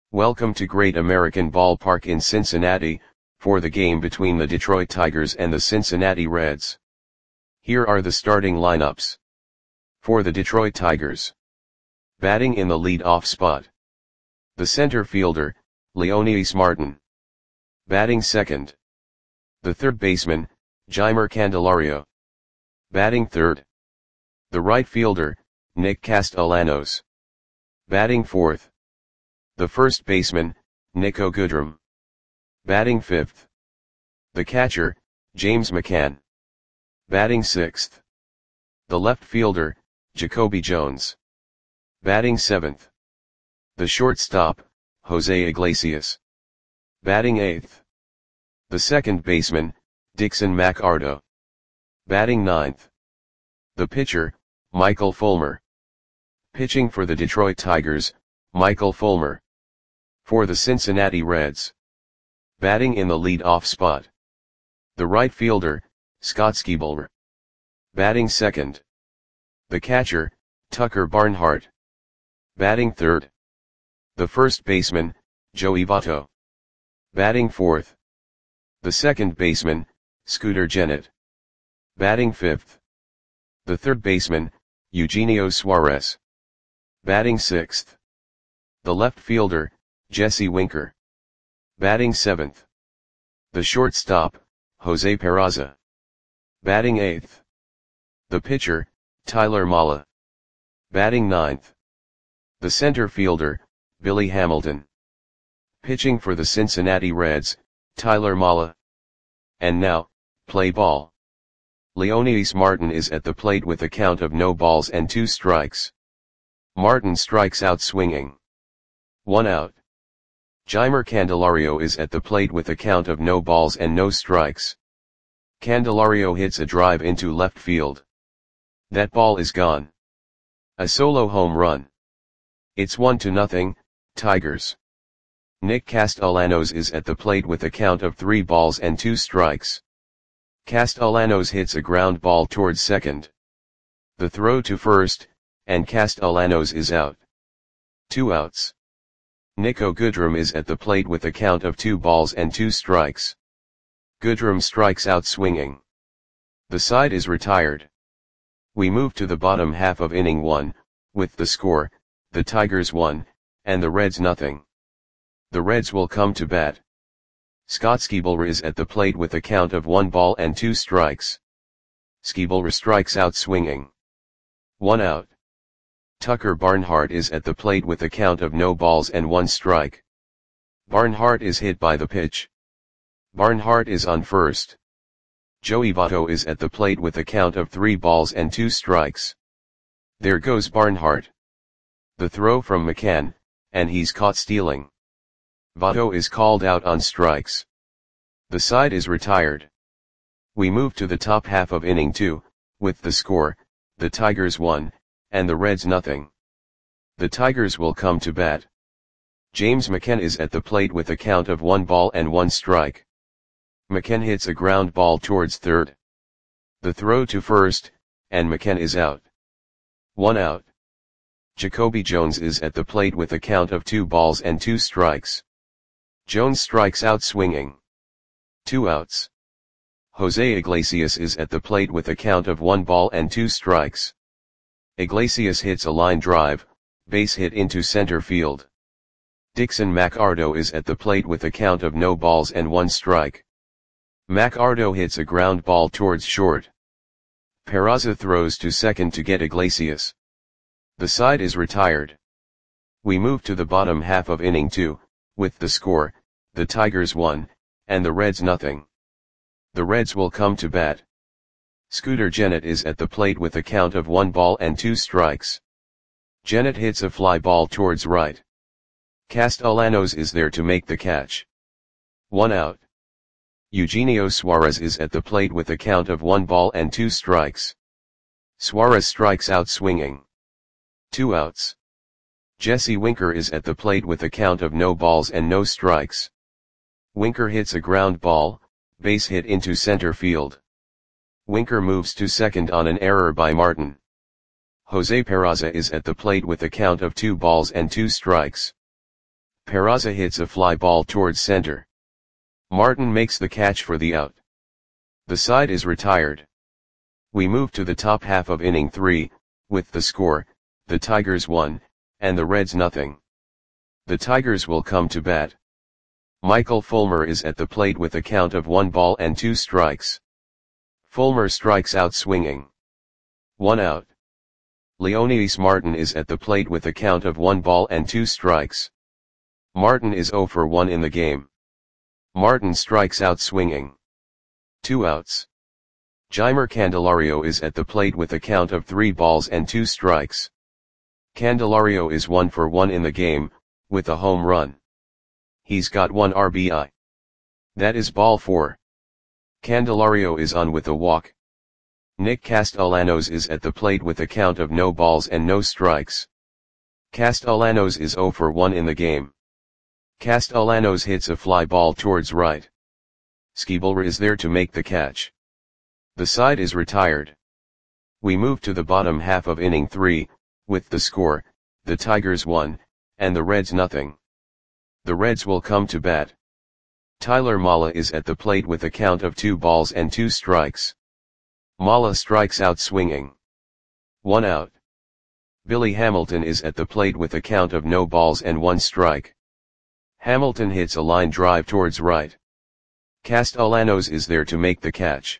Welcome to Great American Ballpark in Cincinnati, for the game between the Detroit Tigers and the Cincinnati Reds. Here are the starting lineups. For the Detroit Tigers. Batting in the lead-off spot. The center fielder, Leonys Martin. Batting second. The third baseman, Jeimer Candelario. Batting third. The right fielder, Nick Castellanos. Batting fourth. The first baseman, Niko Goodrum. Batting fifth. The catcher, James McCann. Batting sixth. The left fielder, Jacoby Jones. Batting seventh. The shortstop, Jose Iglesias. Batting eighth. The second baseman, Dixon McArdo. Batting ninth. The pitcher, Michael Fulmer. Pitching for the Detroit Tigers, Michael Fulmer. For the Cincinnati Reds. Batting in the lead-off spot. The right fielder, Scott Skiebler. Batting second. The catcher, Tucker Barnhart. Batting third. The first baseman, Joey Votto. Batting fourth. The second baseman, Scooter Gennett. Batting fifth. The third baseman, Eugenio Suarez. Batting sixth. The left fielder, Jesse Winker. Batting seventh. The shortstop, Jose Peraza. Batting eighth. The pitcher, Tyler Mahle. Batting ninth. The center fielder, Billy Hamilton. Pitching for the Cincinnati Reds, Tyler Mahle. And now, play ball. Leonys Martin is at the plate with a count of no balls and 2 strikes. Martin strikes out swinging. 1 out. Jeimer Candelario is at the plate with a count of no balls and no strikes. Candelario hits a drive into left field. That ball is gone. A solo home run. It's 1-0, Tigers. Nick Castellanos is at the plate with a count of 3 balls and 2 strikes. Castellanos hits a ground ball towards second. The throw to first, and Castellanos is out. 2 outs. Niko Goodrum is at the plate with a count of 2 balls and 2 strikes. Goodrum strikes out swinging. The side is retired. We move to the bottom half of inning 1, with the score, the Tigers 1, and the Reds nothing. The Reds will come to bat. Scott Skiebler is at the plate with a count of 1 ball and 2 strikes. Skiebler strikes out swinging. 1 out. Tucker Barnhart is at the plate with a count of no balls and 1 strike. Barnhart is hit by the pitch. Barnhart is on first. Joey Votto is at the plate with a count of 3 balls and 2 strikes. There goes Barnhart. The throw from McCann, and he's caught stealing. Votto is called out on strikes. The side is retired. We move to the top half of inning 2, with the score, the Tigers 1, and the Reds nothing. The Tigers will come to bat. James McCann is at the plate with a count of 1 ball and 1 strike. McCann hits a ground ball towards third. The throw to first, and McCann is out. 1 out. Jacoby Jones is at the plate with a count of 2 balls and 2 strikes. Jones strikes out swinging. 2 outs. Jose Iglesias is at the plate with a count of 1 ball and 2 strikes. Iglesias hits a line drive, base hit into center field. Dixon McArdo is at the plate with a count of no balls and 1 strike. McArdo hits a ground ball towards short. Peraza throws to second to get Iglesias. The side is retired. We move to the bottom half of inning 2, with the score, the Tigers 1, and the Reds nothing. The Reds will come to bat. Scooter Gennett is at the plate with a count of 1 ball and 2 strikes. Gennett hits a fly ball towards right. Castellanos is there to make the catch. 1 out. Eugenio Suarez is at the plate with a count of 1 ball and 2 strikes. Suarez strikes out swinging. 2 outs. Jesse Winker is at the plate with a count of no balls and no strikes. Winker hits a ground ball, base hit into center field. Winker moves to second on an error by Martin. Jose Peraza is at the plate with a count of 2 balls and 2 strikes. Peraza hits a fly ball towards center. Martin makes the catch for the out. The side is retired. We move to the top half of inning 3, with the score, the Tigers 1, and the Reds nothing. The Tigers will come to bat. Michael Fulmer is at the plate with a count of 1 ball and 2 strikes. Fulmer strikes out swinging. 1 out. Leonidas Martin is at the plate with a count of 1 ball and 2 strikes. Martin is 0 for 1 in the game. Martin strikes out swinging. 2 outs. Jeimer Candelario is at the plate with a count of 3 balls and 2 strikes. Candelario is 1 for 1 in the game, with a home run. He's got 1 RBI. That is ball 4. Candelario is on with a walk. Nick Castellanos is at the plate with a count of no balls and no strikes. Castellanos is 0 for 1 in the game. Castellanos hits a fly ball towards right. Skibelra is there to make the catch. The side is retired. We move to the bottom half of inning 3, with the score, the Tigers 1, and the Reds nothing. The Reds will come to bat. Tyler Mala is at the plate with a count of 2 balls and 2 strikes. Mala strikes out swinging. 1 out. Billy Hamilton is at the plate with a count of no balls and 1 strike. Hamilton hits a line drive towards right. Castellanos is there to make the catch.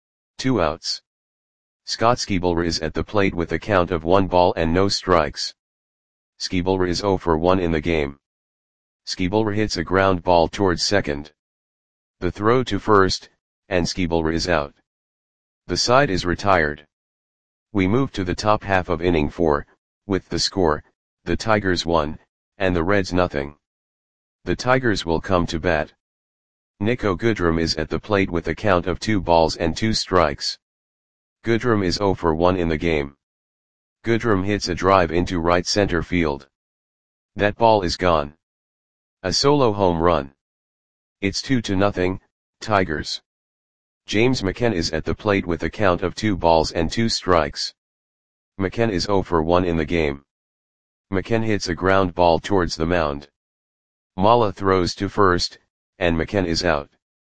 2 outs. Scott Skibelra is at the plate with a count of 1 ball and no strikes. Skibelra is 0 for 1 in the game. Skibelra hits a ground ball towards second. The throw to first, and Skibelra is out. The side is retired. We move to the top half of inning 4, with the score, the Tigers 1, and the Reds nothing. The Tigers will come to bat. Nico Goodrum is at the plate with a count of 2 balls and 2 strikes. Goodrum is 0 for 1 in the game. Goodrum hits a drive into right center field. That ball is gone. A solo home run. It's 2-0, Tigers. James McKenna is at the plate with a count of 2 balls and 2 strikes. McKenna is 0 for 1 in the game. McKenna hits a ground ball towards the mound. Mala throws to first, and McKenna is out.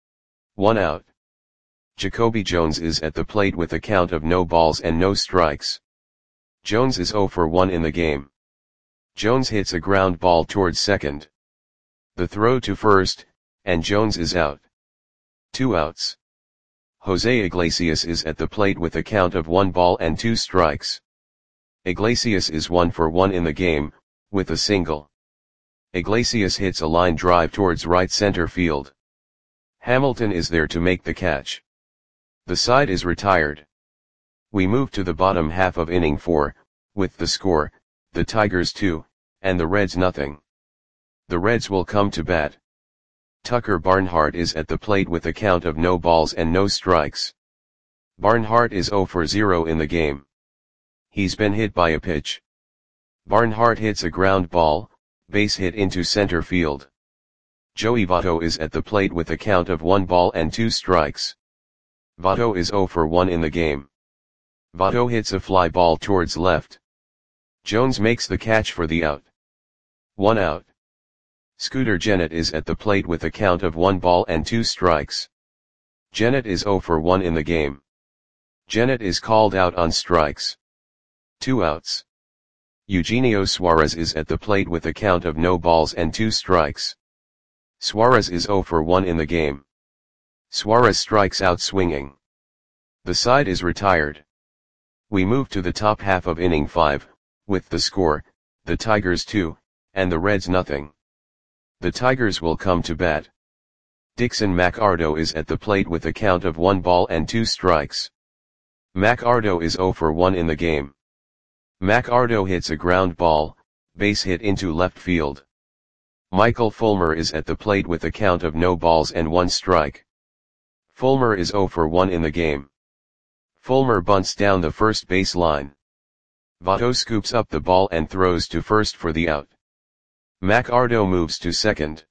1 out. Jacoby Jones is at the plate with a count of no balls and no strikes. Jones is 0 for 1 in the game. Jones hits a ground ball towards second. The throw to first, and Jones is out. 2 outs. Jose Iglesias is at the plate with a count of 1 ball and 2 strikes. Iglesias is 1 for 1 in the game, with a single. Iglesias hits a line drive towards right center field. Hamilton is there to make the catch. The side is retired. We move to the bottom half of inning 4, with the score, the Tigers 2, and the Reds nothing. The Reds will come to bat. Tucker Barnhart is at the plate with a count of no balls and no strikes. Barnhart is 0 for 0 in the game. He's been hit by a pitch. Barnhart hits a ground ball, base hit into center field. Joey Votto is at the plate with a count of 1 ball and 2 strikes. Votto is 0 for 1 in the game. Votto hits a fly ball towards left. Jones makes the catch for the out. 1 out. Scooter Gennett is at the plate with a count of 1 ball and 2 strikes. Gennett is 0 for 1 in the game. Gennett is called out on strikes. 2 outs. Eugenio Suarez is at the plate with a count of no balls and 2 strikes. Suarez is 0 for 1 in the game. Suarez strikes out swinging. The side is retired. We move to the top half of inning 5, with the score, the Tigers 2, and the Reds nothing. The Tigers will come to bat. Dixon McArdo is at the plate with a count of 1 ball and 2 strikes. McArdo is 0 for 1 in the game. McArdo hits a ground ball, base hit into left field. Michael Fulmer is at the plate with a count of no balls and 1 strike. Fulmer is 0 for 1 in the game. Fulmer bunts down the first base line. Votto scoops up the ball and throws to first for the out. McArdo moves to second.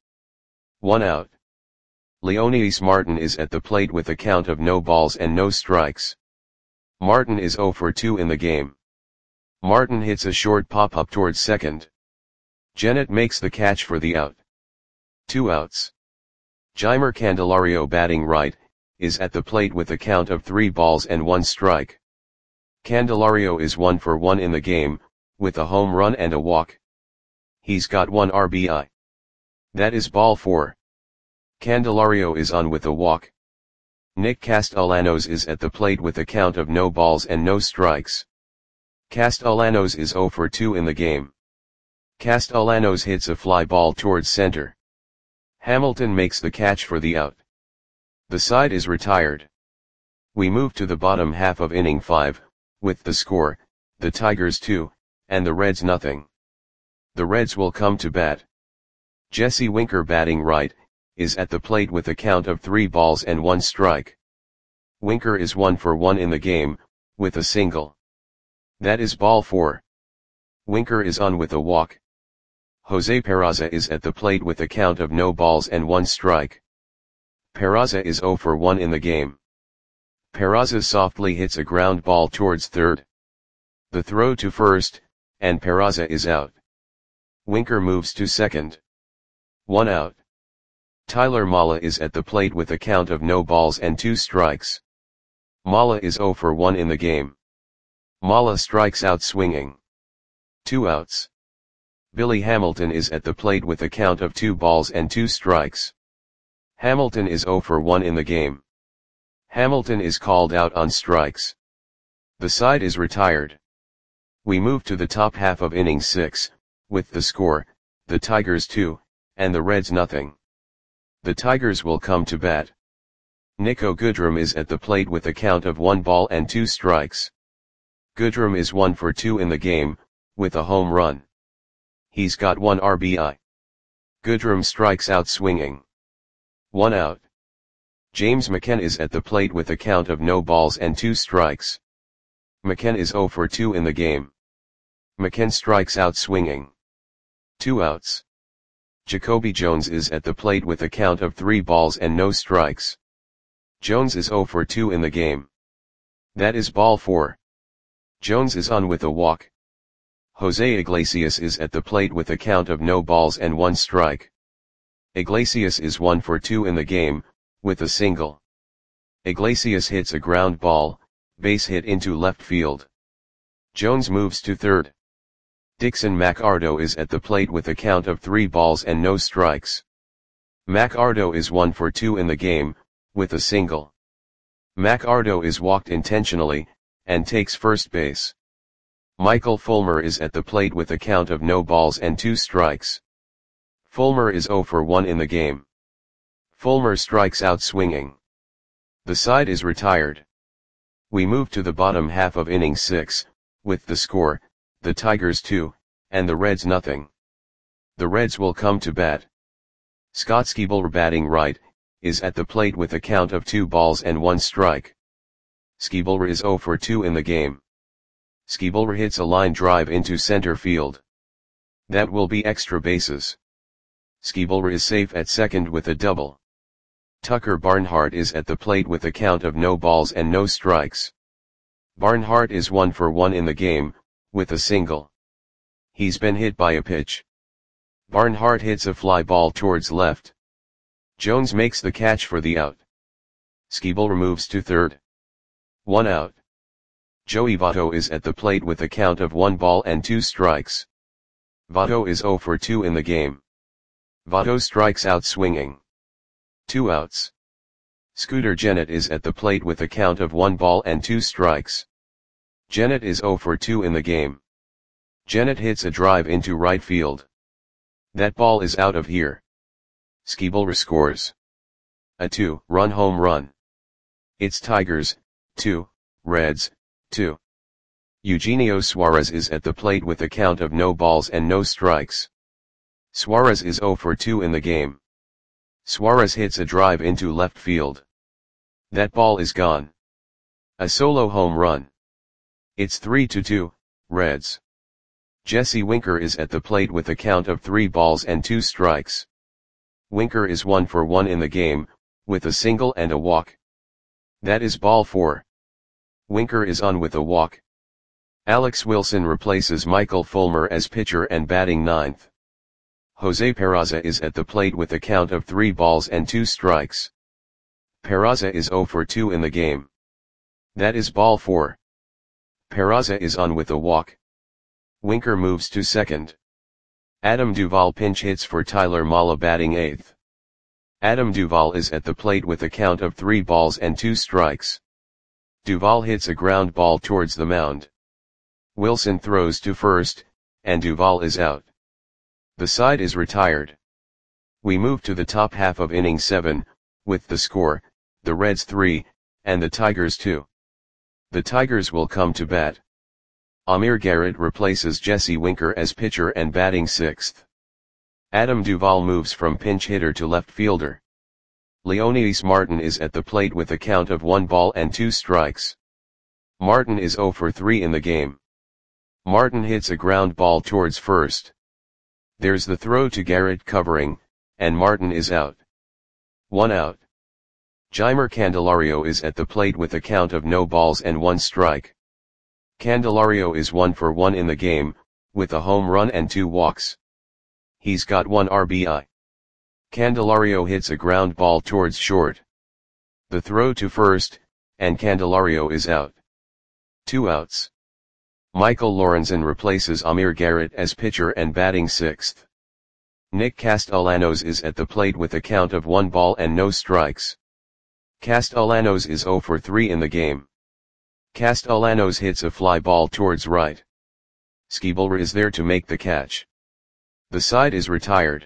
1 out. Leonidas Martin is at the plate with a count of no balls and no strikes. Martin is 0 for 2 in the game. Martin hits a short pop-up towards second. Jennett makes the catch for the out. 2 outs. Jeimer Candelario batting right, is at the plate with a count of 3 balls and 1 strike. Candelario is 1 for 1 in the game, with a home run and a walk. He's got 1 RBI. That is ball 4. Candelario is on with a walk. Nick Castellanos is at the plate with a count of no balls and no strikes. Castellanos is 0 for 2 in the game. Castellanos hits a fly ball towards center. Hamilton makes the catch for the out. The side is retired. We move to the bottom half of inning 5, with the score, the Tigers 2, and the Reds nothing. The Reds will come to bat. Jesse Winker batting right, is at the plate with a count of 3 balls and 1 strike. Winker is 1 for 1 in the game, with a single. That is ball 4. Winker is on with a walk. Jose Peraza is at the plate with a count of no balls and 1 strike. Peraza is 0 for 1 in the game. Peraza softly hits a ground ball towards third. The throw to first, and Peraza is out. Winker moves to second. 1 out. Tyler Mala is at the plate with a count of no balls and 2 strikes. Mala is 0 for 1 in the game. Mala strikes out swinging. 2 outs. Billy Hamilton is at the plate with a count of 2 balls and 2 strikes. Hamilton is 0 for 1 in the game. Hamilton is called out on strikes. The side is retired. We move to the top half of inning 6, with the score, the Tigers 2, and the Reds nothing. The Tigers will come to bat. Nico Goodrum is at the plate with a count of 1 ball and 2 strikes. Goodrum is 1 for 2 in the game, with a home run. He's got 1 RBI. Goodrum strikes out swinging. 1 out. James McKenna is at the plate with a count of no balls and 2 strikes. McKenna is 0 for 2 in the game. McKenna strikes out swinging. 2 outs. Jacoby Jones is at the plate with a count of 3 balls and no strikes. Jones is 0 for 2 in the game. That is ball 4. Jones is on with a walk. Jose Iglesias is at the plate with a count of no balls and 1 strike. Iglesias is 1 for 2 in the game, with a single. Iglesias hits a ground ball, base hit into left field. Jones moves to third. Dixon McArdo is at the plate with a count of 3 balls and no strikes. McArdo is 1 for 2 in the game, with a single. McArdo is walked intentionally, and takes first base. Michael Fulmer is at the plate with a count of no balls and 2 strikes. Fulmer is 0 for 1 in the game. Fulmer strikes out swinging. The side is retired. We move to the bottom half of inning 6, with the score, the Tigers 2, and the Reds nothing. The Reds will come to bat. Scott Skiebler batting right, is at the plate with a count of 2 balls and 1 strike. Skiebler is 0 for 2 in the game. Skiebler hits a line drive into center field. That will be extra bases. Skiebler is safe at second with a double. Tucker Barnhart is at the plate with a count of no balls and no strikes. Barnhart is 1 for 1 in the game, with a single. He's been hit by a pitch. Barnhart hits a fly ball towards left. Jones makes the catch for the out. Skiebler moves to third. 1 out. Joey Votto is at the plate with a count of 1 ball and 2 strikes. Votto is 0 for 2 in the game. Votto strikes out swinging. 2 outs. Scooter Gennett is at the plate with a count of 1 ball and 2 strikes. Gennett is 0 for 2 in the game. Gennett hits a drive into right field. That ball is out of here. Skiebler scores a 2-run home run. It's Tigers, 2, Reds, 2. Eugenio Suarez is at the plate with a count of no balls and no strikes. Suarez is 0 for 2 in the game. Suarez hits a drive into left field. That ball is gone. A solo home run. It's 3-2, Reds. Jesse Winker is at the plate with a count of 3 balls and 2 strikes. Winker is 1 for 1 in the game, with a single and a walk. That is ball 4. Winker is on with a walk. Alex Wilson replaces Michael Fulmer as pitcher and batting ninth. Jose Peraza is at the plate with a count of 3 balls and 2 strikes. Peraza is 0 for 2 in the game. That is ball 4. Peraza is on with a walk. Winker moves to second. Adam Duvall pinch hits for Tyler Mala batting 8th. Adam Duvall is at the plate with a count of 3 balls and 2 strikes. Duvall hits a ground ball towards the mound. Wilson throws to first, and Duvall is out. The side is retired. We move to the top half of inning 7, with the score, the Reds 3, and the Tigers 2. The Tigers will come to bat. Amir Garrett replaces Jesse Winker as pitcher and batting 6th. Adam Duvall moves from pinch hitter to left fielder. Leonidas Martin is at the plate with a count of 1 ball and 2 strikes. Martin is 0 for 3 in the game. Martin hits a ground ball towards first. There's the throw to Garrett covering, and Martin is out. 1 out. Jeimer Candelario is at the plate with a count of no balls and 1 strike. Candelario is 1 for 1 in the game, with a home run and 2 walks. He's got 1 RBI. Candelario hits a ground ball towards short. The throw to first, and Candelario is out. 2 outs. Michael Lorenzen replaces Amir Garrett as pitcher and batting 6th. Nick Castellanos is at the plate with a count of 1 ball and no strikes. Castellanos is 0 for 3 in the game. Castellanos hits a fly ball towards right. Skibelra is there to make the catch. The side is retired.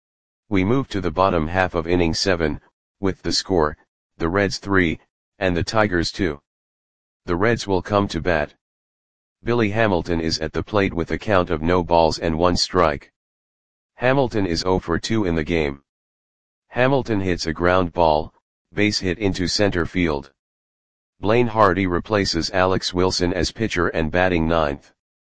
We move to the bottom half of inning 7, with the score, the Reds 3, and the Tigers 2. The Reds will come to bat. Billy Hamilton is at the plate with a count of no balls and 1 strike. Hamilton is 0 for 2 in the game. Hamilton hits a ground ball, base hit into center field. Blaine Hardy replaces Alex Wilson as pitcher and batting 9th.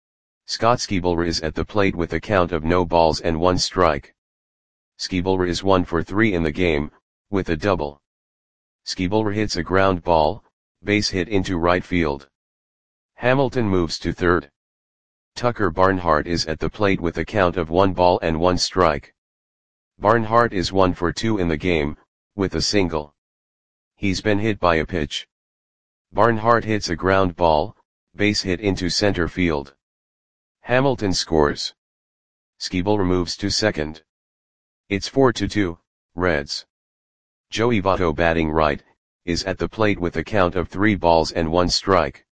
Scott Skibelra is at the plate with a count of no balls and 1 strike. Skibelra is 1 for 3 in the game, with a double. Skibelra hits a ground ball, base hit into right field. Hamilton moves to third. Tucker Barnhart is at the plate with a count of 1 ball and 1 strike. Barnhart is 1 for 2 in the game, with a single. He's been hit by a pitch. Barnhart hits a ground ball, base hit into center field. Hamilton scores. Skibelra moves to second. It's 4-2, Reds. Joey Votto batting right, is at the plate with a count of 3 balls and 1 strike.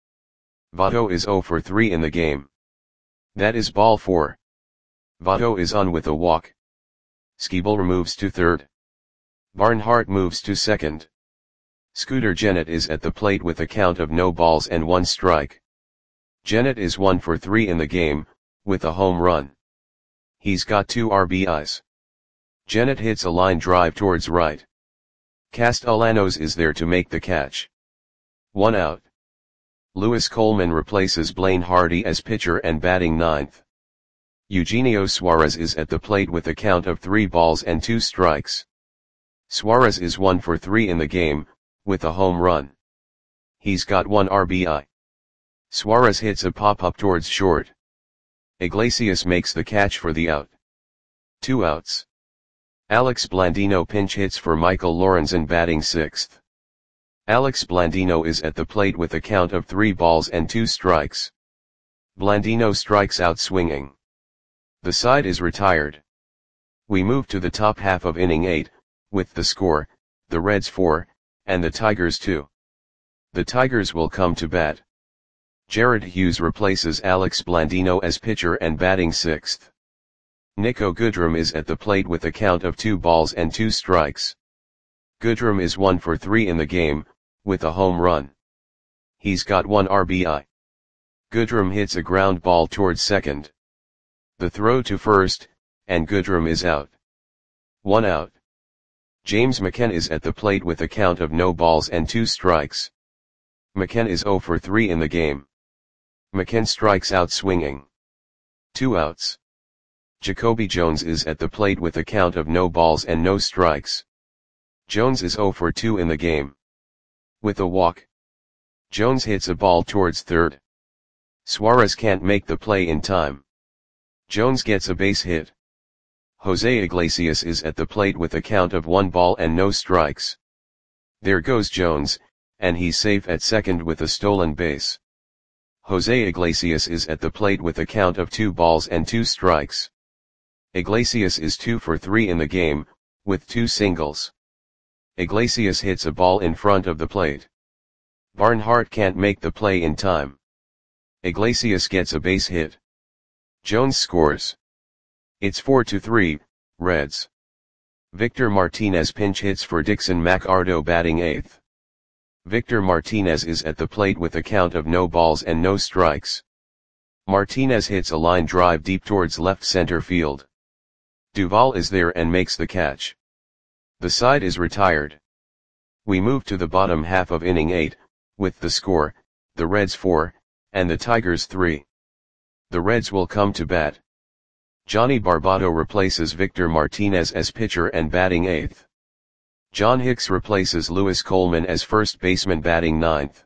Votto is 0 for 3 in the game. That is ball 4. Votto is on with a walk. Skibelra moves to third. Barnhart moves to second. Scooter Gennett is at the plate with a count of no balls and 1 strike. Gennett is 1 for 3 in the game, with a home run. He's got 2 RBIs. Gennett hits a line drive towards right. Castellanos is there to make the catch. 1 out. Lewis Coleman replaces Blaine Hardy as pitcher and batting 9th. Eugenio Suarez is at the plate with a count of 3 balls and 2 strikes. Suarez is 1 for 3 in the game, with a home run. He's got 1 RBI. Suarez hits a pop-up towards short. Iglesias makes the catch for the out. 2 outs. Alex Blandino pinch hits for Michael Lorenzen batting 6th. Alex Blandino is at the plate with a count of 3 balls and 2 strikes. Blandino strikes out swinging. The side is retired. We move to the top half of inning 8, with the score, the Reds 4, and the Tigers 2. The Tigers will come to bat. Jared Hughes replaces Alex Blandino as pitcher and batting 6th. Nico Goodrum is at the plate with a count of 2 balls and 2 strikes. Goodrum is 1 for 3 in the game, with a home run. He's got 1 RBI. Goodrum hits a ground ball towards second. The throw to first, and Goodrum is out. 1 out. James McKenna is at the plate with a count of no balls and 2 strikes. McKenna is 0 for 3 in the game. McKenna strikes out swinging. 2 outs. Jacoby Jones is at the plate with a count of no balls and no strikes. Jones is 0 for 2 in the game. With a walk. Jones hits a ball towards third. Suarez can't make the play in time. Jones gets a base hit. Jose Iglesias is at the plate with a count of 1 ball and no strikes. There goes Jones, and he's safe at second with a stolen base. Jose Iglesias is at the plate with a count of 2 balls and 2 strikes. Iglesias is 2 for 3 in the game, with 2 singles. Iglesias hits a ball in front of the plate. Barnhart can't make the play in time. Iglesias gets a base hit. Jones scores. It's 4-3, Reds. Victor Martinez pinch hits for Dixon McArdo batting 8th. Victor Martinez is at the plate with a count of no balls and no strikes. Martinez hits a line drive deep towards left center field. Duvall is there and makes the catch. The side is retired. We move to the bottom half of inning 8, with the score, the Reds 4, and the Tigers 3. The Reds will come to bat. Johnny Barbado replaces Victor Martinez as pitcher and batting 8th. John Hicks replaces Lewis Coleman as first baseman batting 9th.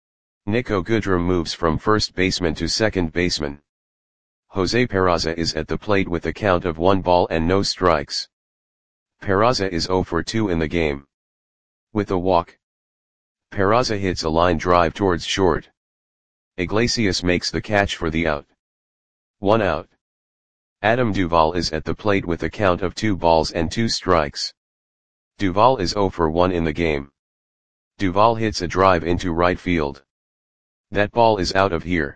Nico Goodrum moves from first baseman to second baseman. Jose Peraza is at the plate with a count of 1 ball and no strikes. Peraza is 0 for 2 in the game. With a walk, Peraza hits a line drive towards short. Iglesias makes the catch for the out. 1 out. Adam Duvall is at the plate with a count of 2 balls and 2 strikes. Duvall is 0 for 1 in the game. Duvall hits a drive into right field. That ball is out of here.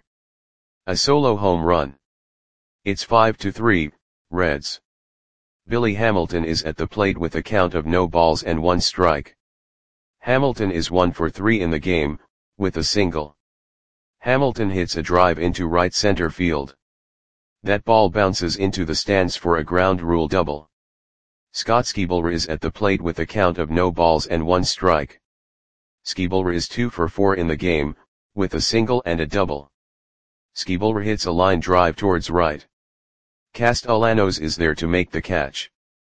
A solo home run. It's 5-3, Reds. Billy Hamilton is at the plate with a count of no balls and 1 strike. Hamilton is 1 for 3 in the game, with a single. Hamilton hits a drive into right center field. That ball bounces into the stands for a ground rule double. Scott Skiebler is at the plate with a count of no balls and 1 strike. Skiebler is 2 for 4 in the game, with a single and a double. Skiebler hits a line drive towards right. Castellanos is there to make the catch.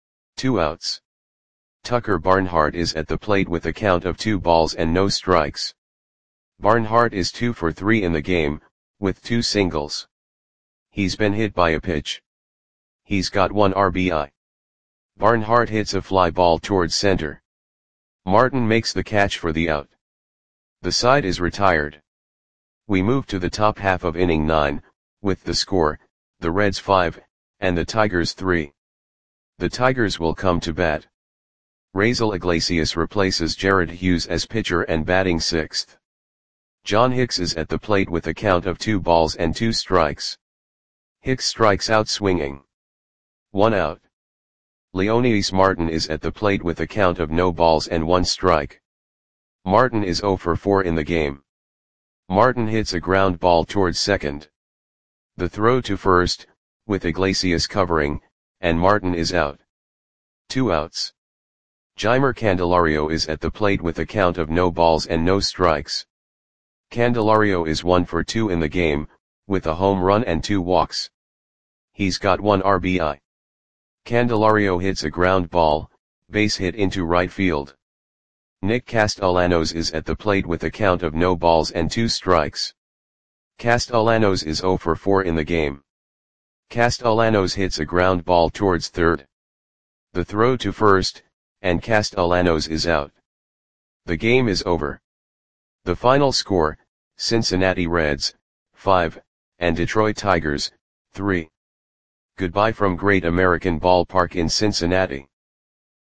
2 outs. Tucker Barnhart is at the plate with a count of 2 balls and no strikes. Barnhart is 2 for 3 in the game, with 2 singles. He's been hit by a pitch. He's got 1 RBI. Barnhart hits a fly ball towards center. Martin makes the catch for the out. The side is retired. We move to the top half of inning 9, with the score, the Reds 5, and the Tigers 3. The Tigers will come to bat. Raisel Iglesias replaces Jared Hughes as pitcher and batting 6th. John Hicks is at the plate with a count of 2 balls and 2 strikes. Hicks strikes out swinging. 1 out. Leonidas Martin is at the plate with a count of no balls and 1 strike. Martin is 0 for 4 in the game. Martin hits a ground ball towards second. The throw to first, with Iglesias covering, and Martin is out. 2 outs. Jeimer Candelario is at the plate with a count of no balls and no strikes. Candelario is 1 for 2 in the game, with a home run and 2 walks. He's got 1 RBI. Candelario hits a ground ball, base hit into right field. Nick Castellanos is at the plate with a count of no balls and 2 strikes. Castellanos is 0 for 4 in the game. Castellanos hits a ground ball towards third. The throw to first, and Castellanos is out. The game is over. The final score, Cincinnati Reds, 5, and Detroit Tigers, 3. Goodbye from Great American Ballpark in Cincinnati.